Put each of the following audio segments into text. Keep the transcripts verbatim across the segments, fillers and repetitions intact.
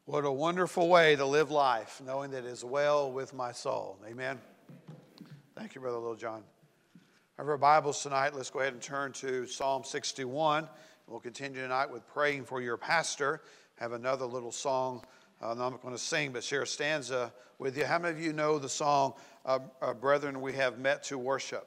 What a wonderful way to live life, knowing that it is well with my soul. Amen. Thank you, Brother Little John. Have our Bibles tonight. Let's go ahead and turn to Psalm sixty-one. We'll continue tonight with praying for your pastor. Have another little song. Uh, I'm not going to sing, but share a stanza with you. How many of you know the song, uh, uh, Brethren, We Have Met to Worship?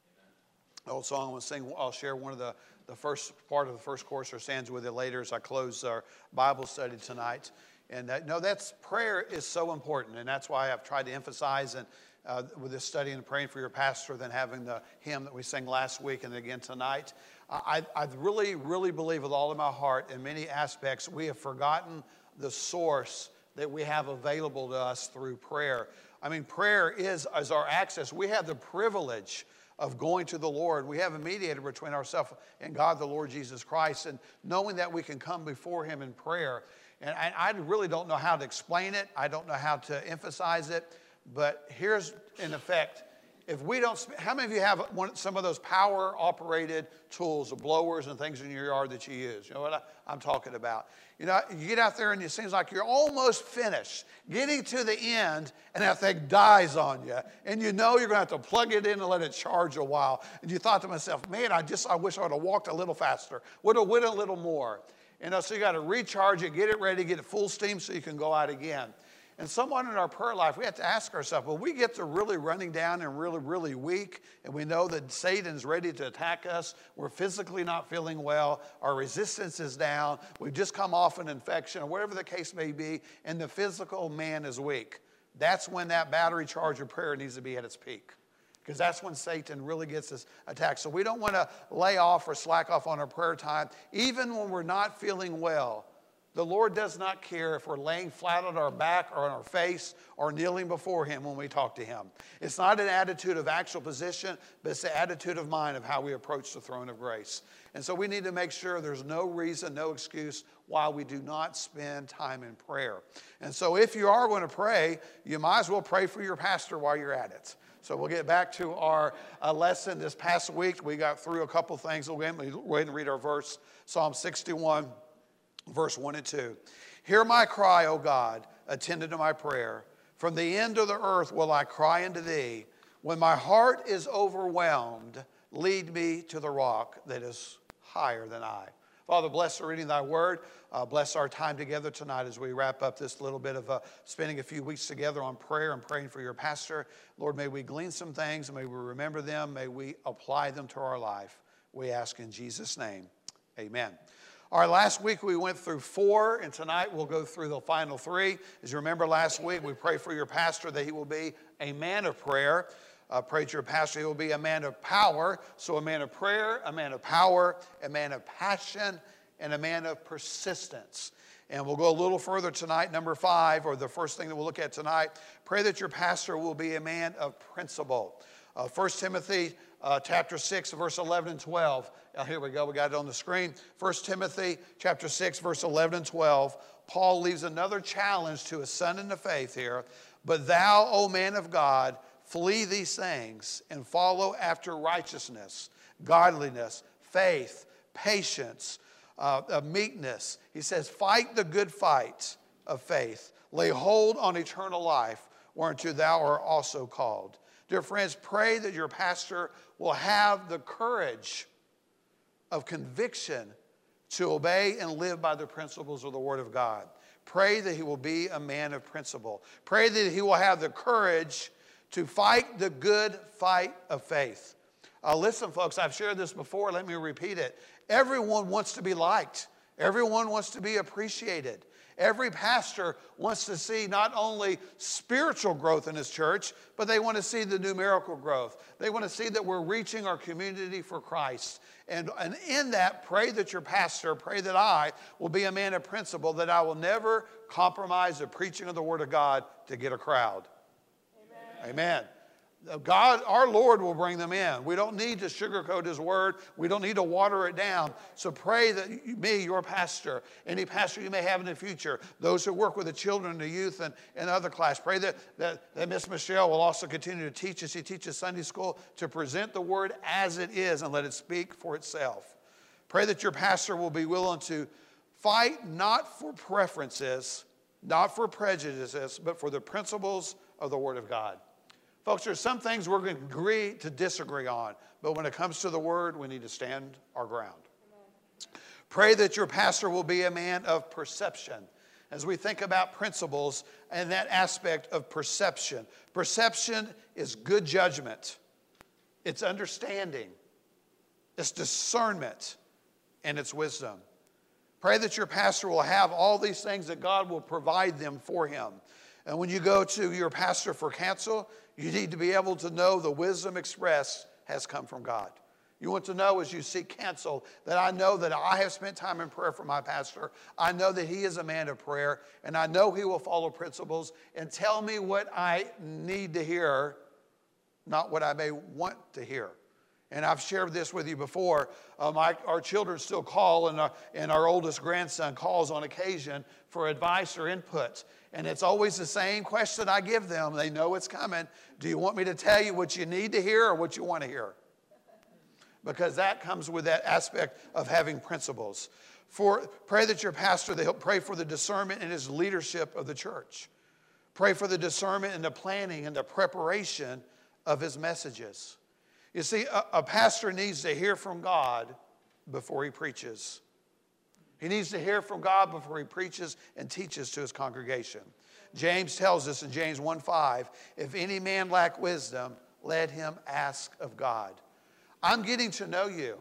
The old song I'm going to sing. I'll share one of the, the first part of the first chorus or stanza with you later as I close our Bible study tonight. And uh, no, that's prayer is so important, and that's why I've tried to emphasize and uh, with this study and praying for your pastor than having the hymn that we sang last week and again tonight. I, I really, really believe with all of my heart in many aspects we have forgotten the source that we have available to us through prayer. I mean, prayer is, is our access. We have the privilege of going to the Lord. We have a mediator between ourselves and God, the Lord Jesus Christ, and knowing that we can come before him in prayer. And I, I really don't know how to explain it. I don't know how to emphasize it. But here's, in effect, if we don't, how many of you have one, some of those power-operated tools, the blowers and things in your yard that you use? You know what I, I'm talking about? You know, you get out there and it seems like you're almost finished, getting to the end, and that thing dies on you. And you know you're going to have to plug it in and let it charge a while. And you thought to myself, man, I just, I wish I would have walked a little faster, would have went a little more. You know, so you got to recharge it, get it ready, get it full steam so you can go out again. And someone in our prayer life, we have to ask ourselves, well, we get to really running down and really, really weak, and we know that Satan's ready to attack us. We're physically not feeling well. Our resistance is down. We've just come off an infection, or whatever the case may be, and the physical man is weak. That's when that battery charge of prayer needs to be at its peak, because that's when Satan really gets us attacked. So we don't want to lay off or slack off on our prayer time, even when we're not feeling well. The Lord does not care if we're laying flat on our back or on our face or kneeling before him when we talk to him. It's not an attitude of actual position, but it's the attitude of mind of how we approach the throne of grace. And so we need to make sure there's no reason, no excuse why we do not spend time in prayer. And so if you are going to pray, you might as well pray for your pastor while you're at it. So we'll get back to our uh, lesson this past week. We got through a couple things. We'll go ahead and read our verse, Psalm sixty-one. Verse one and two. Hear my cry, O God, attend to my prayer. From the end of the earth will I cry unto thee. When my heart is overwhelmed, lead me to the rock that is higher than I. Father, bless the reading of thy word. Uh, bless our time together tonight as we wrap up this little bit of uh, spending a few weeks together on prayer and praying for your pastor. Lord, may we glean some things. May we remember them. May we apply them to our life. We ask in Jesus' name. Amen. All right, last week we went through four, and tonight we'll go through the final three. As you remember last week, we prayed for your pastor that he will be a man of prayer. Uh, pray to your pastor he will be a man of power. So a man of prayer, a man of power, a man of passion, and a man of persistence. And we'll go a little further tonight, number five, or the first thing that we'll look at tonight. Pray that your pastor will be a man of principle. Uh, First Timothy uh, chapter six, verse eleven and twelve. Uh, here we go. We got it on the screen. First Timothy chapter six, verse eleven and twelve. Paul leaves another challenge to his son in the faith here. But thou, O man of God, flee these things and follow after righteousness, godliness, faith, patience, uh, uh, meekness. He says, fight the good fight of faith. Lay hold on eternal life, whereunto thou art also called. Dear friends, pray that your pastor will have the courage of conviction to obey and live by the principles of the Word of God. Pray that he will be a man of principle. Pray that he will have the courage to fight the good fight of faith. Uh, listen, folks, I've shared this before. Let me repeat it. Everyone wants to be liked. Everyone wants to be appreciated. Every pastor wants to see not only spiritual growth in his church, but they want to see the numerical growth. They want to see that we're reaching our community for Christ. And, and in that, pray that your pastor, pray that I will be a man of principle, that I will never compromise the preaching of the Word of God to get a crowd. Amen. Amen. God, our Lord will bring them in. We don't need to sugarcoat his word. We don't need to water it down. So pray that you, me, your pastor, any pastor you may have in the future, those who work with the children, the youth, and, and other class, pray that, that, that Miss Michelle will also continue to teach as she teaches Sunday school, to present the word as it is and let it speak for itself. Pray that your pastor will be willing to fight not for preferences, not for prejudices, but for the principles of the Word of God. Folks, there's some things we're going to agree to disagree on, but when it comes to the Word, we need to stand our ground. Amen. Pray that your pastor will be a man of perception. As we think about principles and that aspect of perception. Perception is good judgment. It's understanding. It's discernment. And it's wisdom. Pray that your pastor will have all these things, that God will provide them for him. And when you go to your pastor for counsel, you need to be able to know the wisdom expressed has come from God. You want to know as you seek counsel that I know that I have spent time in prayer for my pastor. I know that he is a man of prayer, and I know he will follow principles and tell me what I need to hear, not what I may want to hear. And I've shared this with you before. Uh, my, our children still call, and our, and our oldest grandson calls on occasion for advice or input. And it's always the same question I give them. They know it's coming. Do you want me to tell you what you need to hear or what you want to hear? Because that comes with that aspect of having principles. For, pray that your pastor, they'll pray for the discernment and his leadership of the church. Pray for the discernment and the planning and the preparation of his messages. You see, a, a pastor needs to hear from God before he preaches. He needs to hear from God before he preaches and teaches to his congregation. James tells us in James one five, if any man lack wisdom, let him ask of God. I'm getting to know you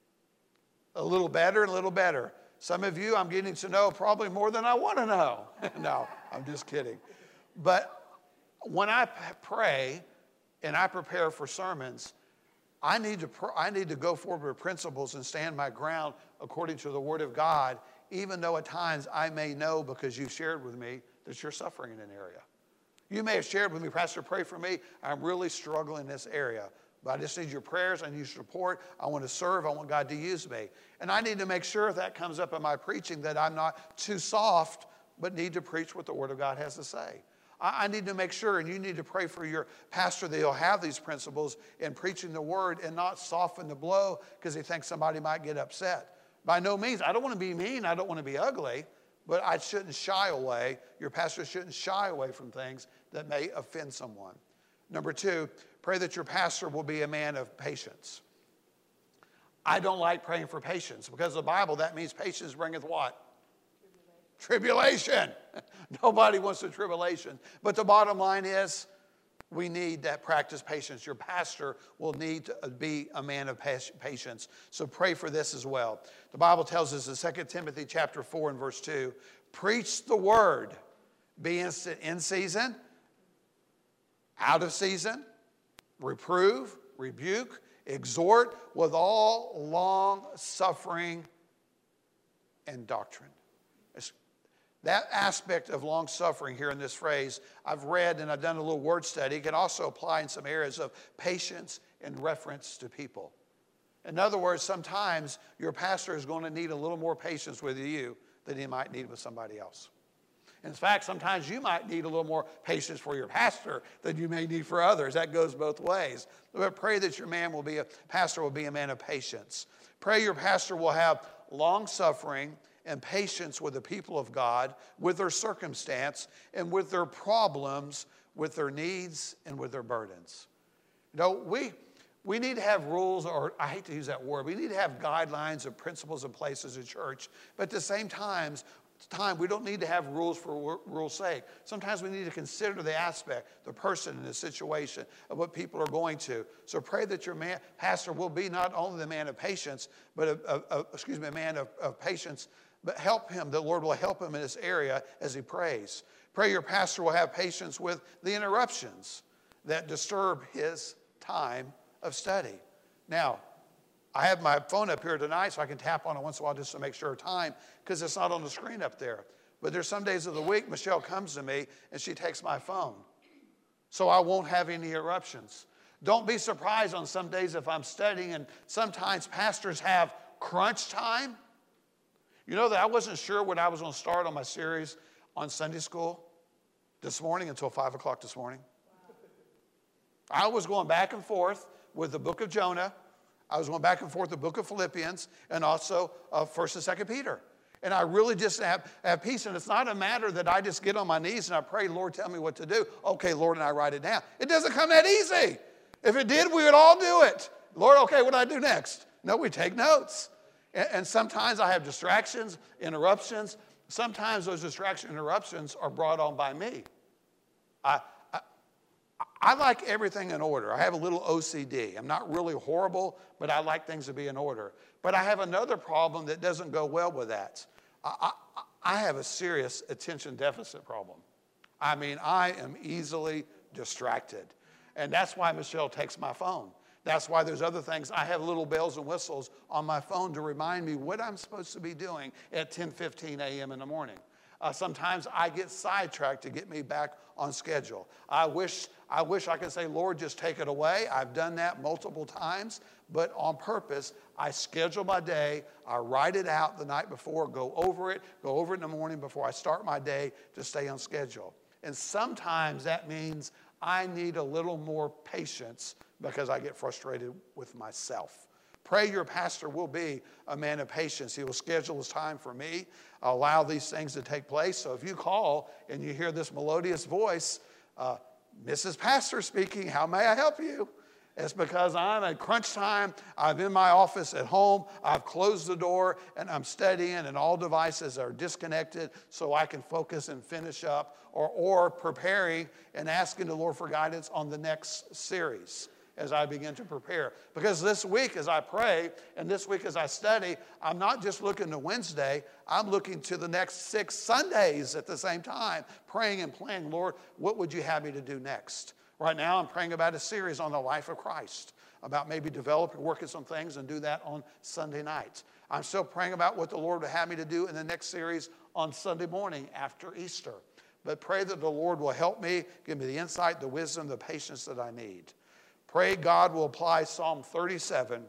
a little better and a little better. Some of you I'm getting to know probably more than I want to know. No, I'm just kidding. But when I pray and I prepare for sermons, I need to pr- I need to go forward with principles and stand my ground according to the Word of God, even though at times I may know because you've shared with me that you're suffering in an area. You may have shared with me, Pastor, pray for me. I'm really struggling in this area. But I just need your prayers. I need your support. I want to serve. I want God to use me. And I need to make sure if that comes up in my preaching that I'm not too soft, but need to preach what the Word of God has to say. I, I need to make sure, and you need to pray for your pastor that he'll have these principles in preaching the Word and not soften the blow because he thinks somebody might get upset. By no means, I don't want to be mean. I don't want to be ugly. But I shouldn't shy away. Your pastor shouldn't shy away from things that may offend someone. Number two, pray that your pastor will be a man of patience. I don't like praying for patience because the Bible, that means patience bringeth what? Tribulation. Tribulation. Nobody wants the tribulation. But the bottom line is we need that practice patience. Your pastor will need to be a man of patience. So pray for this as well. The Bible tells us in Second Timothy chapter four and verse two, preach the word, be instant in season, out of season, reprove, rebuke, exhort with all long suffering and doctrine. It's that aspect of long suffering here in this phrase, I've read and I've done a little word study. It can also apply in some areas of patience in reference to people. In other words, sometimes your pastor is going to need a little more patience with you than he might need with somebody else. In fact, sometimes you might need a little more patience for your pastor than you may need for others. That goes both ways. But pray that your man will be a pastor will be a man of patience. Pray your pastor will have long suffering and patience with the people of God, with their circumstance, and with their problems, with their needs, and with their burdens. You know, we we need to have rules, or I hate to use that word, we need to have guidelines and principles in place as a church, but at the same time, time we don't need to have rules for rules' sake. Sometimes we need to consider the aspect, the person, and the situation of what people are going to. So pray that your man, pastor will be not only the man of patience, but a, a, a, excuse me, a man of, of patience, but help him. The Lord will help him in this area as he prays. Pray your pastor will have patience with the interruptions that disturb his time of study. Now, I have my phone up here tonight so I can tap on it once in a while just to make sure of time because it's not on the screen up there. But there's some days of the week Michelle comes to me and she takes my phone. So I won't have any interruptions. Don't be surprised on some days if I'm studying, and sometimes pastors have crunch time. You know that I wasn't sure when I was going to start on my series on Sunday school this morning until five o'clock this morning. I was going back and forth with the book of Jonah. I was going back and forth with the book of Philippians and also uh, First and Second Peter. And I really just have, have peace. And it's not a matter that I just get on my knees and I pray, Lord, tell me what to do. Okay, Lord, and I write it down. It doesn't come that easy. If it did, we would all do it. Lord, okay, what do I do next? No, we take notes. And, and sometimes I have distractions, interruptions. Sometimes those distraction interruptions are brought on by me. I, I, I like everything in order. I have a little O C D. I'm not really horrible, but I like things to be in order. But I have another problem that doesn't go well with that. I, I, I have a serious attention deficit problem. I mean, I am easily distracted. And that's why Michelle takes my phone. That's why there's other things. I have little bells and whistles on my phone to remind me what I'm supposed to be doing at ten fifteen a.m. in the morning. Uh, sometimes I get sidetracked to get me back on schedule. I wish, I wish I could say, Lord, just take it away. I've done that multiple times, but on purpose, I schedule my day. I write it out the night before, go over it, go over it in the morning before I start my day to stay on schedule. And sometimes that means I need a little more patience because I get frustrated with myself. Pray your pastor will be a man of patience. He will schedule his time for me, allow these things to take place. So if you call and you hear this melodious voice, uh, Missus Pastor speaking, how may I help you? It's because I'm at crunch time. I'm in my office at home. I've closed the door and I'm studying and all devices are disconnected so I can focus and finish up or, or preparing and asking the Lord for guidance on the next series as I begin to prepare. Because this week as I pray and this week as I study, I'm not just looking to Wednesday, I'm looking to the next six Sundays at the same time, praying and planning, Lord, what would you have me to do next? Right now I'm praying about a series on the life of Christ, about maybe developing, working some things and do that on Sunday nights. I'm still praying about what the Lord would have me to do in the next series on Sunday morning after Easter. But pray that the Lord will help me, give me the insight, the wisdom, the patience that I need. Pray God will apply Psalm thirty-seven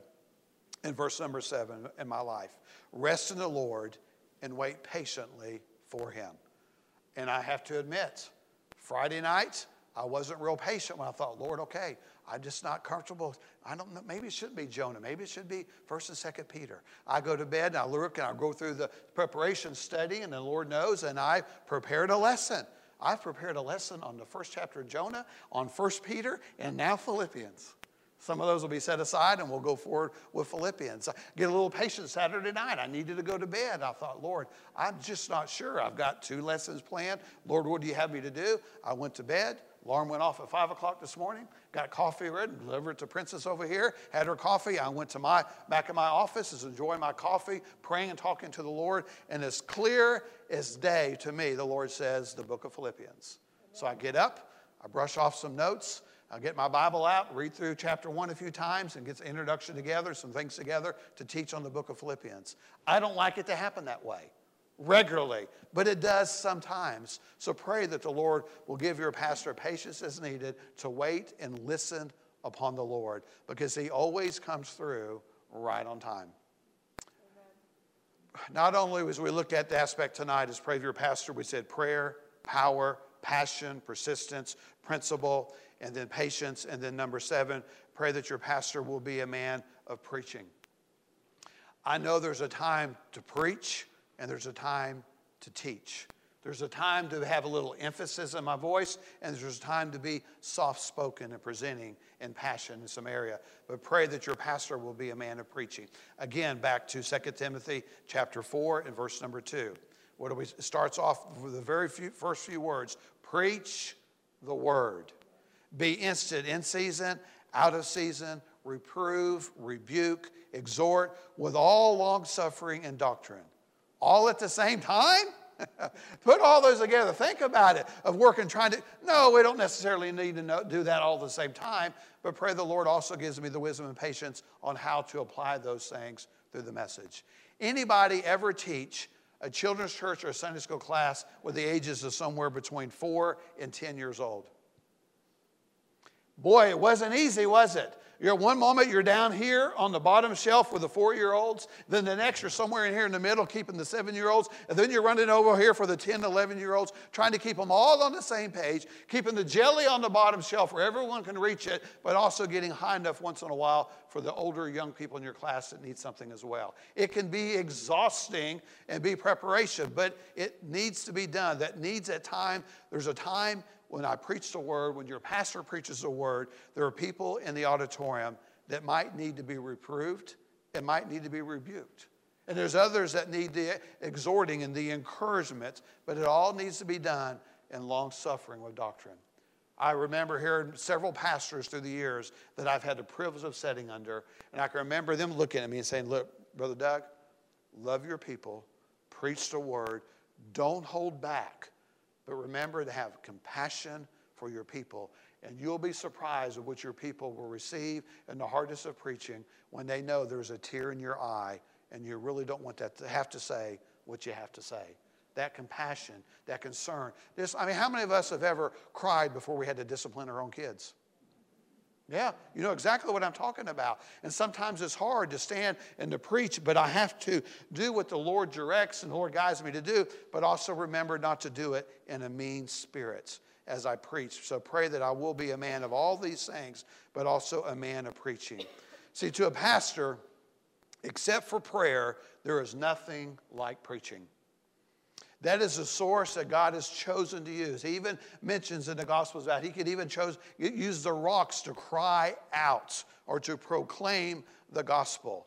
in verse number seven in my life. Rest in the Lord and wait patiently for him. And I have to admit, Friday night, I wasn't real patient when I thought, Lord, okay, I'm just not comfortable. I don't know, maybe it shouldn't be Jonah. Maybe it should be First and Second Peter. I go to bed and I look and I go through the preparation study and the Lord knows, and I prepared a lesson. I've prepared a lesson on the first chapter of Jonah, on First Peter, and now Philippians. Some of those will be set aside and we'll go forward with Philippians. I get a little patient Saturday night. I needed to go to bed. I thought, Lord, I'm just not sure. I've got two lessons planned. Lord, what do you have me to do? I went to bed. Alarm went off at five o'clock this morning. Got coffee ready, delivered it to Princess over here. Had her coffee. I went to my back in my office, is enjoying my coffee, praying and talking to the Lord. And as clear as day to me, the Lord says, the book of Philippians. Amen. So I get up, I brush off some notes. I get my Bible out, read through chapter one a few times, and get the introduction together, some things together to teach on the book of Philippians. I don't like it to happen that way regularly, but it does sometimes. So pray that the Lord will give your pastor patience as needed to wait and listen upon the Lord, because he always comes through right on time. Amen. Not only as we look at the aspect tonight as pray for your pastor, we said prayer, power, passion, persistence, principle, and then patience. And then number seven, pray that your pastor will be a man of preaching. I know there's a time to preach and there's a time to teach. There's a time to have a little emphasis in my voice, and there's a time to be soft-spoken and presenting in passion in some area. But pray that your pastor will be a man of preaching. Again, back to Second Timothy chapter four and verse number two. What do we, it starts off with the very few, first few words. Preach the word. Be instant in season, out of season, reprove, rebuke, exhort with all long-suffering and doctrine. All at the same time? Put all those together. Think about it, of working, trying to, no, we don't necessarily need to know, do that all at the same time, but pray the Lord also gives me the wisdom and patience on how to apply those things through the message. Anybody ever teach a children's church or a Sunday school class with the ages of somewhere between four and ten years old? Boy, it wasn't easy, was it? You're one moment you're down here on the bottom shelf with the four-year-olds. Then the next you're somewhere in here in the middle keeping the seven-year-olds. And then you're running over here for the ten, eleven-year-olds, trying to keep them all on the same page, keeping the jelly on the bottom shelf where everyone can reach it, but also getting high enough once in a while for the older young people in your class that need something as well. It can be exhausting and be preparation, but it needs to be done. That needs at time. There's a time when I preach the word, when your pastor preaches the word, there are people in the auditorium that might need to be reproved and might need to be rebuked. And there's others that need the exhorting and the encouragement, but it all needs to be done in long suffering with doctrine. I remember hearing several pastors through the years that I've had the privilege of sitting under, and I can remember them looking at me and saying, look, Brother Doug, love your people, preach the word, don't hold back, but remember to have compassion for your people, and you'll be surprised at what your people will receive in the hardness of preaching when they know there's a tear in your eye and you really don't want that to have to say what you have to say. That compassion, that concern. This, I mean, how many of us have ever cried before we had to discipline our own kids? Yeah, you know exactly what I'm talking about. And sometimes it's hard to stand and to preach, but I have to do what the Lord directs and the Lord guides me to do, but also remember not to do it in a mean spirit as I preach. So pray that I will be a man of all these things, but also a man of preaching. See, to a pastor, except for prayer, there is nothing like preaching. That is the source that God has chosen to use. He even mentions in the Gospels that he could even chose, use the rocks to cry out or to proclaim the gospel.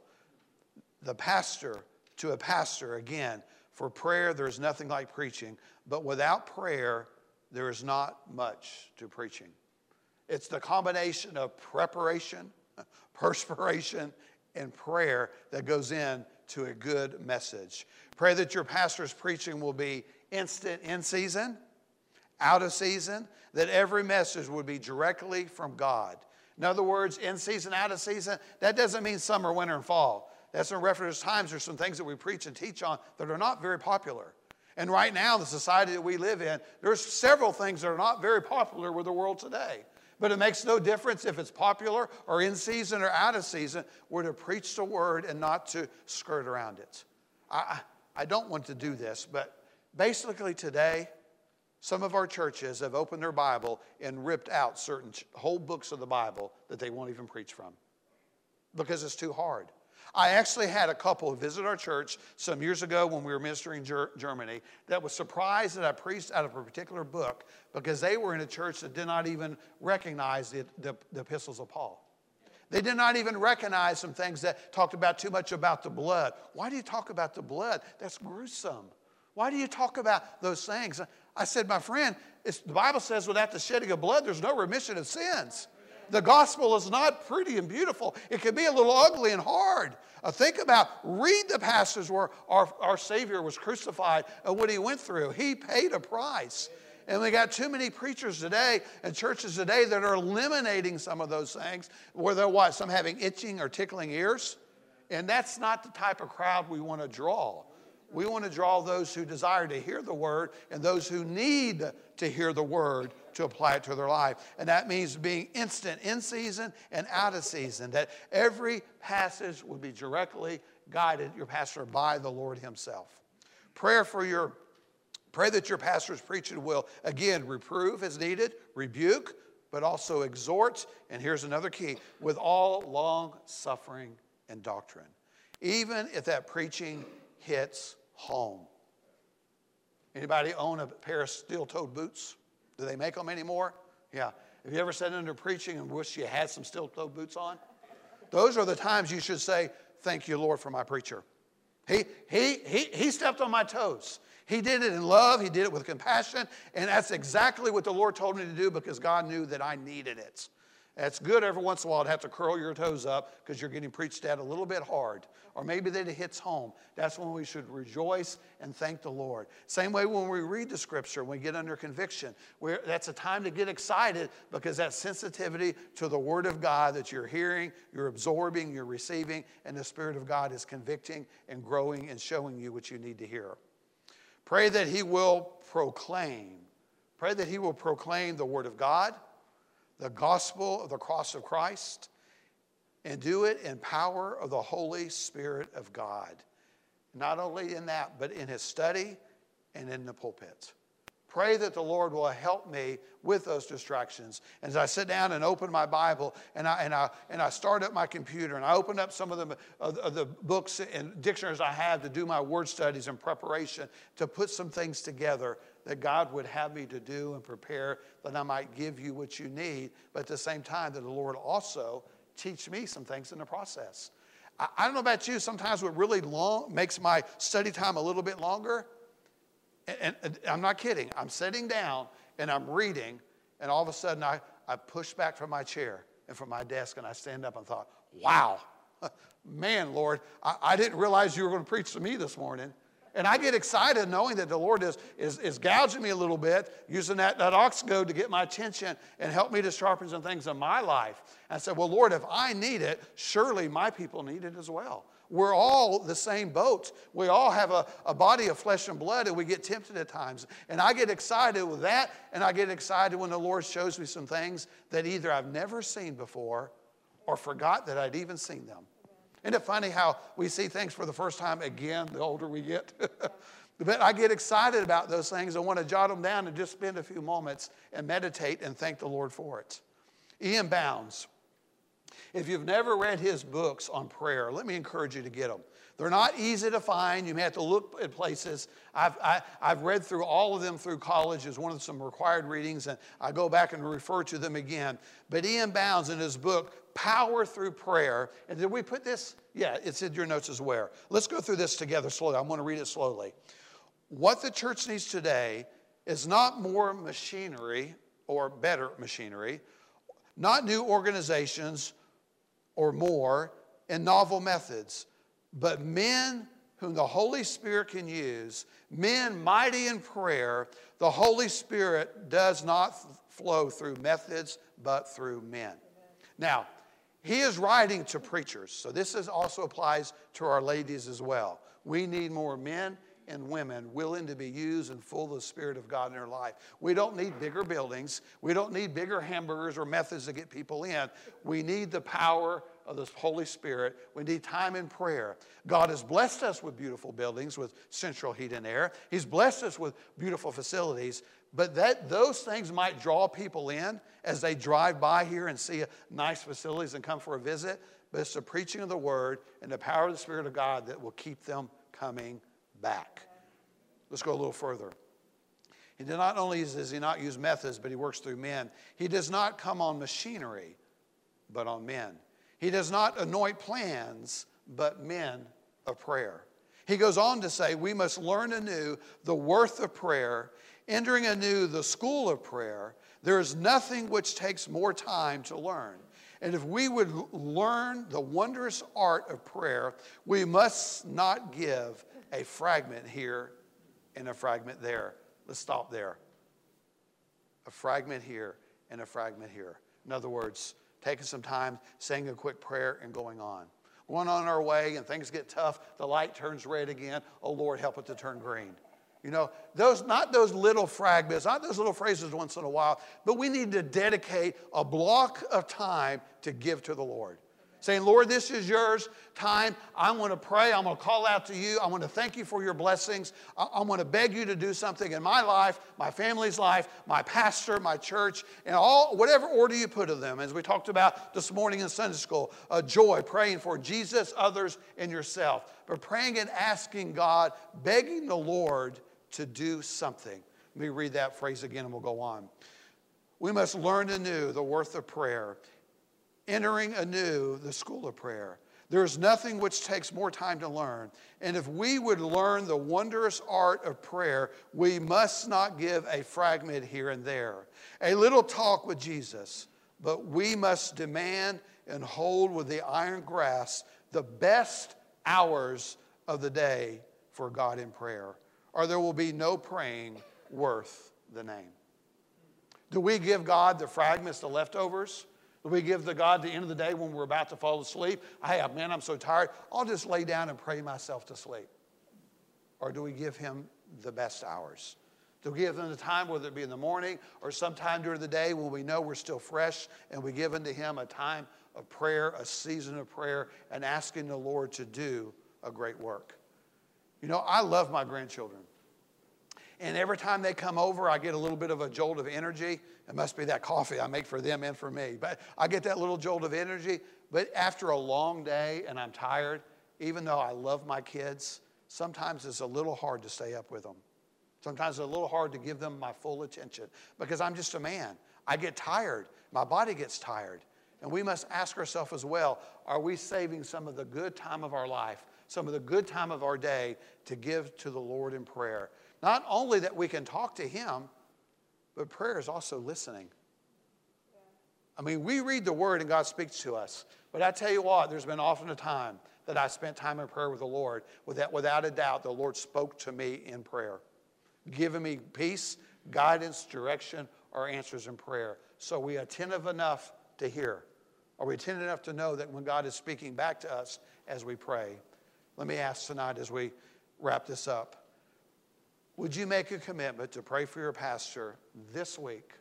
The pastor, to a pastor, again, for prayer, there is nothing like preaching. But without prayer, there is not much to preaching. It's the combination of preparation, perspiration, and prayer that goes in to a good message. Pray that your pastor's preaching will be instant in season, out of season, that every message would be directly from God. In other words, in season, out of season, that doesn't mean summer, winter, and fall. That's in reference to times there's some things that we preach and teach on that are not very popular. And right now, the society that we live in, there's several things that are not very popular with the world today. But it makes no difference if it's popular or in season or out of season. We're to preach the word and not to skirt around it. I, I don't want to do this, but basically today, some of our churches have opened their Bible and ripped out certain whole books of the Bible that they won't even preach from because it's too hard. I actually had a couple visit our church some years ago when we were ministering in Ger- Germany that was surprised that I preached out of a particular book because they were in a church that did not even recognize the, the, the epistles of Paul. They did not even recognize some things that talked about too much about the blood. Why do you talk about the blood? That's gruesome. Why do you talk about those things? I said, my friend, it's, the Bible says without the shedding of blood, there's no remission of sins. The gospel is not pretty and beautiful. It can be a little ugly and hard. Uh, think about, read the passages where our, our Savior was crucified and what he went through. He paid a price. And we got too many preachers today and churches today that are eliminating some of those things, where they're what? Some having itching or tickling ears. And that's not the type of crowd we want to draw. We want to draw those who desire to hear the word and those who need to hear the word to apply it to their life. And that means being instant in season and out of season, that every passage would be directly guided, your pastor, by the Lord himself. Prayer for your, pray that your pastor's preaching will, again, reprove as needed, rebuke, but also exhort, and here's another key, with all long suffering and doctrine. Even if that preaching hits home. Anybody own a pair of steel-toed boots? Do they make them anymore? Yeah. Have you ever sat under preaching and wished you had some steel-toed boots on? Those are the times you should say, thank you, Lord, for my preacher. He, he, he, he stepped on my toes. He did it in love. He did it with compassion. And that's exactly what the Lord told me to do because God knew that I needed it. It's good every once in a while to have to curl your toes up because you're getting preached at a little bit hard. Or maybe that it hits home. That's when we should rejoice and thank the Lord. Same way when we read the scripture, when we get under conviction. We're, that's a time to get excited because that sensitivity to the word of God that you're hearing, you're absorbing, you're receiving, and the Spirit of God is convicting and growing and showing you what you need to hear. Pray that he will proclaim. Pray that he will proclaim the word of God, the gospel of the cross of Christ, and do it in power of the Holy Spirit of God. Not only in that, but in his study and in the pulpit. Pray that the Lord will help me with those distractions. And as I sit down and open my Bible and I, and I, and I start up my computer and I open up some of the, of, of the books and dictionaries I have to do my word studies in preparation to put some things together that God would have me to do and prepare, that I might give you what you need, but at the same time that the Lord also teach me some things in the process. I, I don't know about you, sometimes what really long makes my study time a little bit longer. And, and I'm not kidding. I'm sitting down and I'm reading, and all of a sudden I, I push back from my chair and from my desk, and I stand up and thought, wow, man, Lord, I, I didn't realize you were going to preach to me this morning. And I get excited knowing that the Lord is, is, is gouging me a little bit, using that, that ox goad to get my attention and help me to sharpen some things in my life. And I said, well, Lord, if I need it, surely my people need it as well. We're all the same boat. We all have a, a body of flesh and blood, and we get tempted at times. And I get excited with that, and I get excited when the Lord shows me some things that either I've never seen before or forgot that I'd even seen them. Isn't it funny how we see things for the first time again the older we get? But I get excited about those things. I want to jot them down and just spend a few moments and meditate and thank the Lord for it. Ian Bounds. If you've never read his books on prayer, let me encourage you to get them. They're not easy to find. You may have to look at places. I've, I, I've read through all of them through college as one of some required readings, and I go back and refer to them again. But Ian Bounds in his book, Power Through Prayer, and did we put this? Yeah, it's in your notes as well. Let's go through this together slowly. I'm going to read it slowly. What the church needs today is not more machinery or better machinery, not new organizations or more and novel methods, but men whom the Holy Spirit can use, men mighty in prayer. The Holy Spirit does not flow through methods, but through men. Amen. Now, he is writing to preachers, so this is also applies to our ladies as well. We need more men and women willing to be used and full of the Spirit of God in their life. We don't need bigger buildings. We don't need bigger hamburgers or methods to get people in. We need the power of the Holy Spirit. We need time in prayer. God has blessed us with beautiful buildings with central heat and air. He's blessed us with beautiful facilities, but that those things might draw people in as they drive by here and see nice facilities and come for a visit, but it's the preaching of the Word and the power of the Spirit of God that will keep them coming back. Let's go a little further. He did not only does he not use methods, but he works through men. He does not come on machinery, but on men. He does not anoint plans, but men of prayer. He goes on to say, we must learn anew the worth of prayer, entering anew the school of prayer. There is nothing which takes more time to learn. And if we would learn the wondrous art of prayer, we must not give a fragment here and a fragment there. Let's stop there. A fragment here and a fragment here. In other words, taking some time, saying a quick prayer, and going on. Going on our way, and things get tough. The light turns red again. Oh, Lord, help it to turn green. You know, those not those little fragments, not those little phrases once in a while, but we need to dedicate a block of time to give to the Lord. Saying, Lord, this is yours time. I want to pray. I'm going to call out to you. I want to thank you for your blessings. I, I want to beg you to do something in my life, my family's life, my pastor, my church, and all whatever order you put of them. As we talked about this morning in Sunday school, uh, joy, praying for Jesus, others, and yourself. But praying and asking God, begging the Lord to do something. Let me read that phrase again and we'll go on. We must learn anew the worth of prayer, entering anew the school of prayer. There is nothing which takes more time to learn. And if we would learn the wondrous art of prayer, we must not give a fragment here and there, a little talk with Jesus, but we must demand and hold with the iron grasp the best hours of the day for God in prayer, or there will be no praying worth the name. Do we give God the fragments, the leftovers? Do we give the God the end of the day when we're about to fall asleep? Hey, man, I'm so tired. I'll just lay down and pray myself to sleep. Or do we give him the best hours? Do we give him the time, whether it be in the morning or sometime during the day when we know we're still fresh, and we give unto him a time of prayer, a season of prayer, and asking the Lord to do a great work? You know, I love my grandchildren. And every time they come over, I get a little bit of a jolt of energy. It must be that coffee I make for them and for me. But I get that little jolt of energy. But after a long day and I'm tired, even though I love my kids, sometimes it's a little hard to stay up with them. Sometimes it's a little hard to give them my full attention because I'm just a man. I get tired. My body gets tired. And we must ask ourselves as well, are we saving some of the good time of our life, some of the good time of our day to give to the Lord in prayer? Not only that we can talk to him, but prayer is also listening. I mean, we read the word and God speaks to us. But I tell you what, there's been often a time that I spent time in prayer with the Lord. Without, without a doubt, the Lord spoke to me in prayer, giving me peace, guidance, direction, or answers in prayer. So we are attentive enough to hear. Are we attentive enough to know that when God is speaking back to us as we pray? Let me ask tonight as we wrap this up. Would you make a commitment to pray for your pastor this week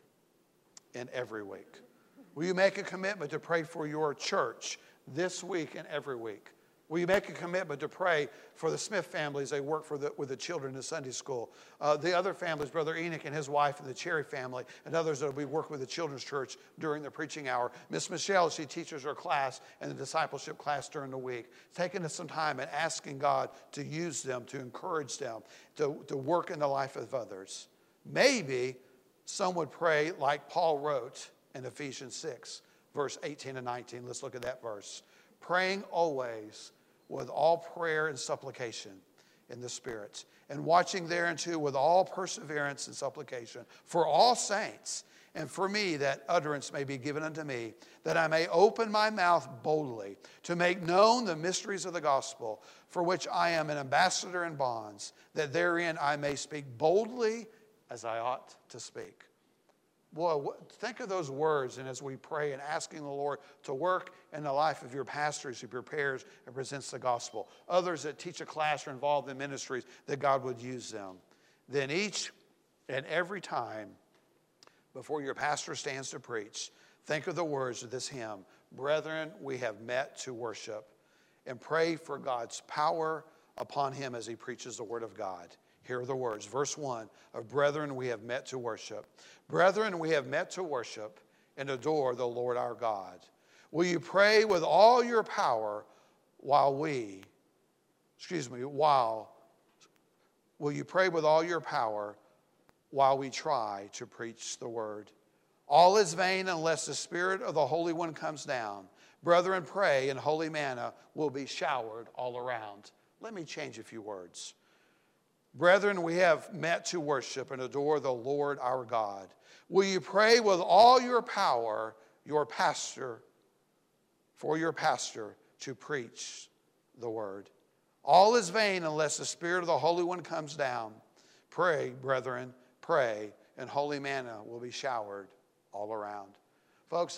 and every week? Will you make a commitment to pray for your church this week and every week? Will you make a commitment to pray for the Smith families? They work for the, with the children in Sunday school. Uh, the other families, Brother Enoch and his wife and the Cherry family, and others that will be working with the children's church during the preaching hour. Miss Michelle, she teaches her class and the discipleship class during the week. Taking some time and asking God to use them, to encourage them, to, to work in the life of others. Maybe some would pray like Paul wrote in Ephesians six, verse eighteen and nineteen. Let's look at that verse. Praying always with all prayer and supplication in the Spirit, and watching thereunto with all perseverance and supplication for all saints, and for me that utterance may be given unto me, that I may open my mouth boldly to make known the mysteries of the gospel, for which I am an ambassador in bonds, that therein I may speak boldly as I ought to speak. Boy, think of those words, and as we pray and asking the Lord to work in the life of your pastor as he prepares and presents the gospel. Others that teach a class or involved in ministries, that God would use them. Then each and every time before your pastor stands to preach, think of the words of this hymn, Brethren, we have met to worship, and pray for God's power upon him as he preaches the word of God. Here are the words. Verse one of Brethren, we have met to worship. Brethren, we have met to worship and adore the Lord our God. Will you pray with all your power while we, excuse me, while, will you pray with all your power while we try to preach the word? All is vain unless the Spirit of the Holy One comes down. Brethren, pray, and holy manna will be showered all around. Let me change a few words. Brethren, we have met to worship and adore the Lord our God. Will you pray with all your power, your pastor, for your pastor to preach the word? All is vain unless the Spirit of the Holy One comes down. Pray, brethren, pray, and holy manna will be showered all around. Folks,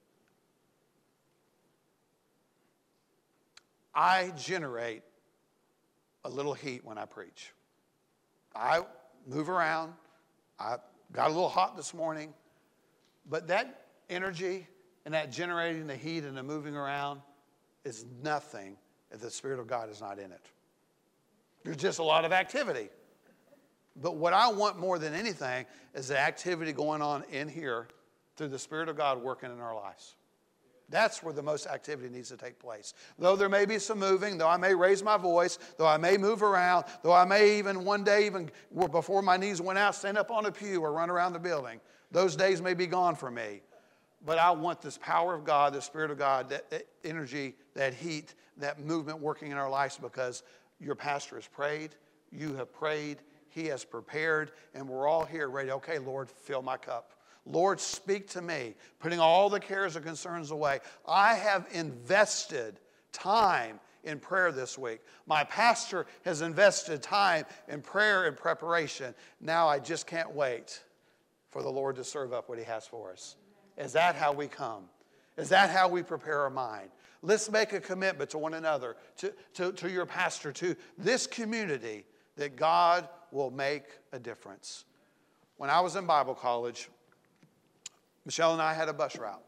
I generate a little heat when I preach. I move around. I got a little hot this morning. But that energy and that generating the heat and the moving around is nothing if the Spirit of God is not in it. There's just a lot of activity. But what I want more than anything is the activity going on in here through the Spirit of God working in our lives. That's where the most activity needs to take place. Though there may be some moving, though I may raise my voice, though I may move around, though I may even one day, even before my knees went out, stand up on a pew or run around the building. Those days may be gone for me. But I want this power of God, the Spirit of God, that, that energy, that heat, that movement working in our lives, because your pastor has prayed, you have prayed, he has prepared, and we're all here ready. Okay, Lord, fill my cup. Lord, speak to me, putting all the cares and concerns away. I have invested time in prayer this week. My pastor has invested time in prayer and preparation. Now I just can't wait for the Lord to serve up what he has for us. Is that how we come? Is that how we prepare our mind? Let's make a commitment to one another, to, to, to your pastor, to this community, that God will make a difference. When I was in Bible college, Michelle and I had a bus route.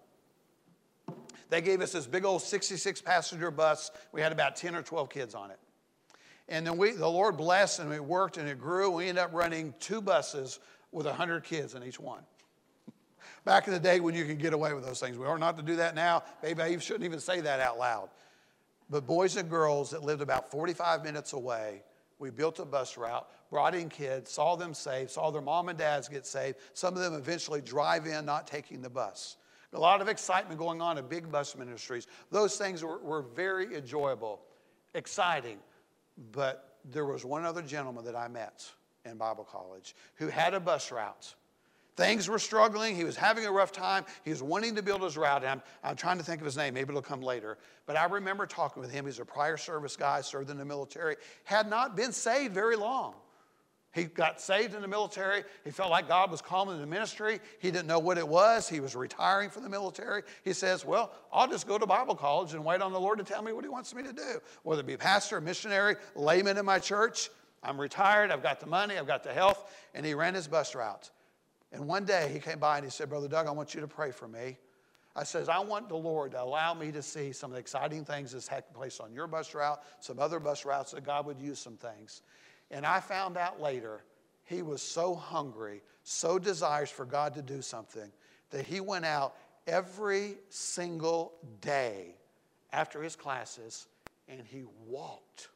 They gave us this big old sixty-six passenger bus. We had about ten or twelve kids on it. And then we, the Lord blessed, and it worked, and it grew. We ended up running two buses with one hundred kids in each one. Back in the day when you could get away with those things. We are not to do that now. Maybe I shouldn't even say that out loud. But boys and girls that lived about forty-five minutes away, we built a bus route, brought in kids, saw them saved, saw their mom and dads get saved. Some of them eventually drive in, not taking the bus. A lot of excitement going on in big bus ministries. Those things were, were very enjoyable, exciting. But there was one other gentleman that I met in Bible college who had a bus route. Things were struggling. He was having a rough time. He was wanting to build his route. And I'm, I'm trying to think of his name. Maybe it'll come later. But I remember talking with him. He's a prior service guy, served in the military, had not been saved very long. He got saved in the military. He felt like God was calling him to ministry. He didn't know what it was. He was retiring from the military. He says, well, I'll just go to Bible college and wait on the Lord to tell me what he wants me to do. Whether it be pastor, missionary, layman in my church. I'm retired. I've got the money. I've got the health. And he ran his bus route. And one day he came by and he said, Brother Doug, I want you to pray for me. I says, I want the Lord to allow me to see some of the exciting things that's taking place on your bus route, some other bus routes that God would use some things. And I found out later, he was so hungry, so desirous for God to do something, that he went out every single day after his classes, and he walked.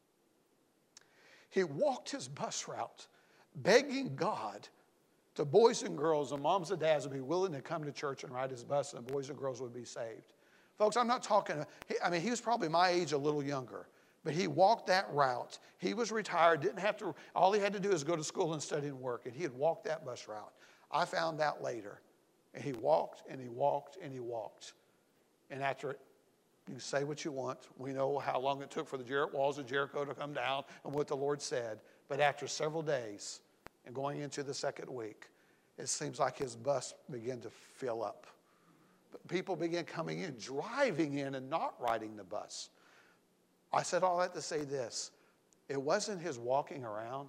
He walked his bus route, begging God to boys and girls and moms and dads would be willing to come to church and ride his bus, and boys and girls would be saved. Folks, I'm not talking, I mean, he was probably my age, a little younger. But he walked that route. He was retired, didn't have to, all he had to do is go to school and study and work. And he had walked that bus route. I found out later. And he walked and he walked and he walked. And after, you can say what you want. We know how long it took for the Jer- walls of Jericho to come down and what the Lord said. But after several days and going into the second week, it seems like his bus began to fill up. But people began coming in, driving in and not riding the bus. I said all that to say this. It wasn't his walking around.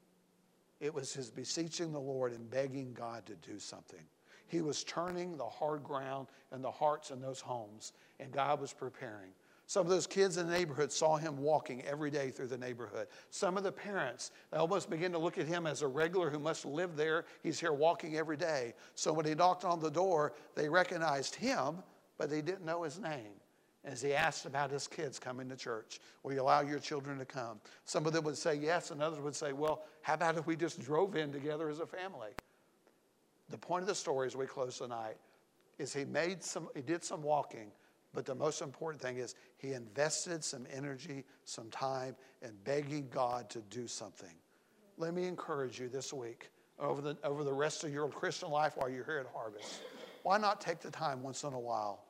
It was his beseeching the Lord and begging God to do something. He was turning the hard ground in the hearts in those homes, and God was preparing. Some of those kids in the neighborhood saw him walking every day through the neighborhood. Some of the parents, they almost began to look at him as a regular who must live there. He's here walking every day. So when he knocked on the door, they recognized him, but they didn't know his name. As he asked about his kids coming to church, will you allow your children to come? Some of them would say yes, and others would say, well, how about if we just drove in together as a family? The point of the story as we close tonight is he made some, he did some walking, but the most important thing is he invested some energy, some time in begging God to do something. Let me encourage you this week, over the, over the rest of your Christian life while you're here at Harvest, why not take the time once in a while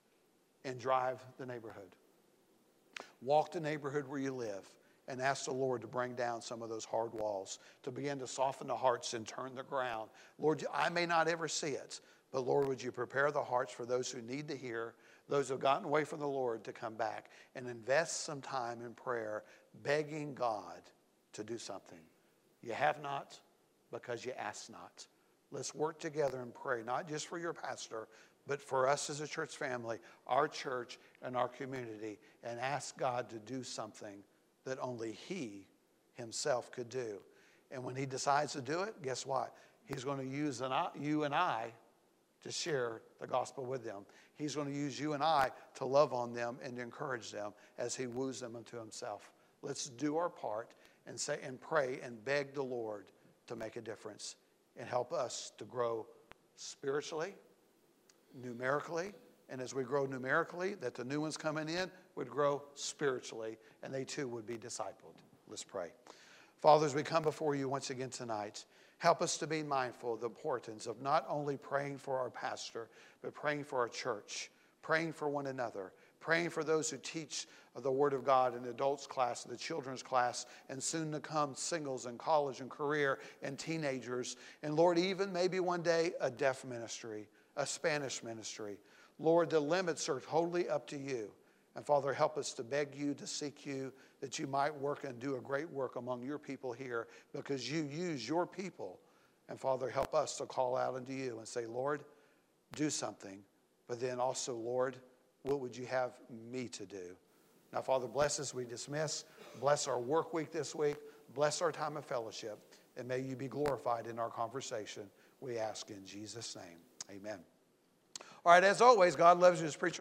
and drive the neighborhood? Walk the neighborhood where you live and ask the Lord to bring down some of those hard walls, to begin to soften the hearts and turn the ground. Lord, I may not ever see it, but Lord, would you prepare the hearts for those who need to hear, those who have gotten away from the Lord to come back, and invest some time in prayer, begging God to do something. You have not because you ask not. Let's work together and pray, not just for your pastor, but for us as a church family, our church and our community, and ask God to do something that only he himself could do. And when he decides to do it, guess what? He's going to use an, you and I to share the gospel with them. He's going to use you and I to love on them and to encourage them as he woos them unto himself. Let's do our part and say and pray and beg the Lord to make a difference and help us to grow spiritually, numerically, and as we grow numerically, that the new ones coming in would grow spiritually, and they too would be discipled. Let's pray. Father, as we come before you once again tonight, help us to be mindful of the importance of not only praying for our pastor, but praying for our church, praying for one another, praying for those who teach the Word of God in the adults class, the children's class, and soon to come singles and college and career and teenagers. And Lord, even maybe one day a deaf ministry, a Spanish ministry. Lord, the limits are totally up to you. And Father, help us to beg you, to seek you, that you might work and do a great work among your people here, because you use your people. And Father, help us to call out unto you and say, Lord, do something. But then also, Lord, what would you have me to do? Now, Father, bless us. We dismiss. Bless our work week this week. Bless our time of fellowship. And may you be glorified in our conversation. We ask in Jesus' name. Amen. All right, as always, God loves you as preacher.